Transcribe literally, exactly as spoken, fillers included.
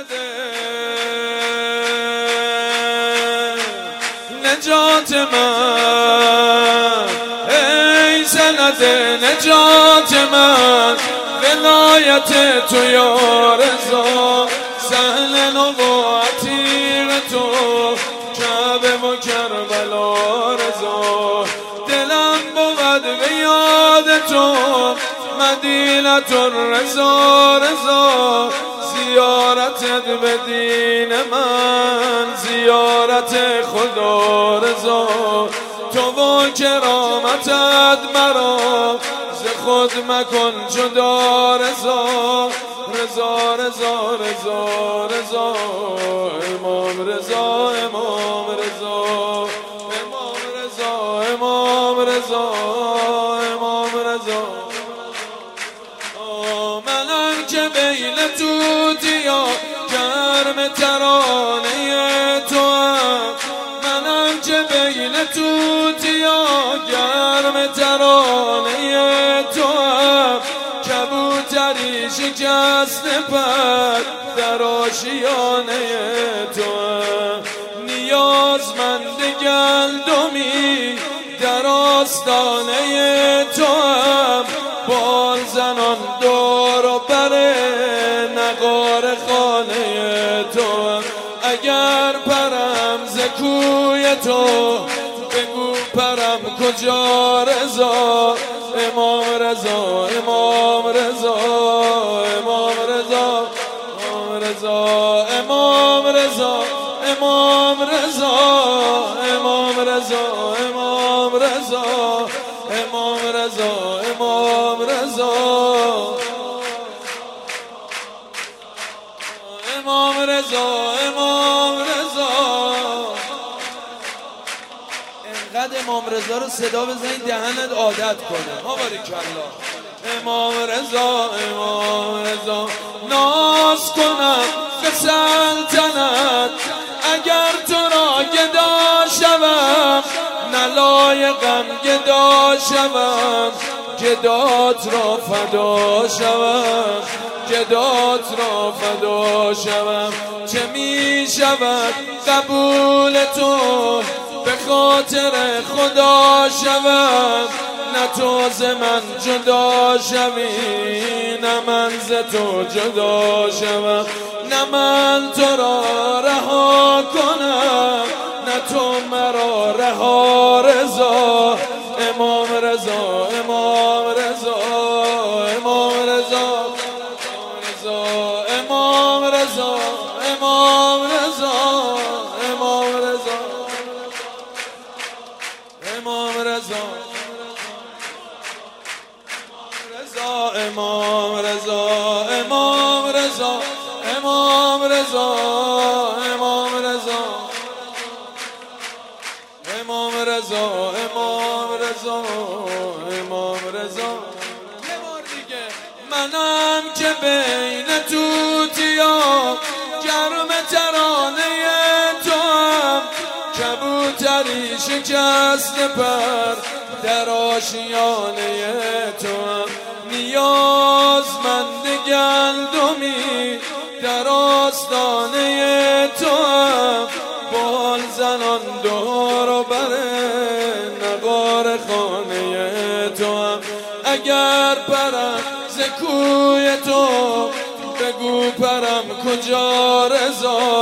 سنده نجات من، ای سنده نجات من، ولایت تو یا رضا، سهل و عتیق تو، کعبه و کربلا رضا. دلم بود به یاد تو، مدینة الرضا رضا، زیارتت به دین من، زیارت خدا رضا. تو و کرامتت مرا ز خود مکن جدا رضا، رضا رضا رضا رضا، امام رضا امام رضا، امام رضا امام رضا، امام رضا. منم که بین توتیا گرم ترانه تو هم، منم که بین توتیا گرم ترانه تو هم، کبوتری شکست پر در آشیانه تو هم، نیازمند گندمی در آستانه تو هم، بال زنان دور و بر نقار خانه تو هم. اگر پرم ز کوی تو بگو پرم کجا رضا، امام رضا امام رضا، امام رضا امام رضا، امام رضا امام رضا، امام رضا امام رضا، امام رضا امام رضا، امام رضا امام رضا. انقدر امام رضا رو صدا بزنید دهنت عادت کنه. ما باریکالله. امام رضا امام رضا، ناز کنم به سلطنت اگر تو را گدا شوم، نلایقم گدا شوم، گدات را فدا شوم، گدات را فدا شوم. چه می شود قبول تو به خاطر خدا شوم، نه تو ز من جدا شوی، نه من ز تو جدا شوم، نه من تو را رها کنم، نه تو مرا رها رضا. امام رضا امام رضا، امام رضا امام رضا، امام رضا امام رضا، امام رضا امام رضا، امام رضا امام رضا، امام رضا امام رضا، امام رضا امام رضا. یه بار دیگه. منم که بین توتیا گرم ترانه تو هم، کبوتری شکست پر در آشیانه تو هم، نیازمند گندمی در آستانه تو هم، بال زنان دور و بر نقار خانه تو هم. اگر پرم ز کوی تو بگو پرم کجا رضا،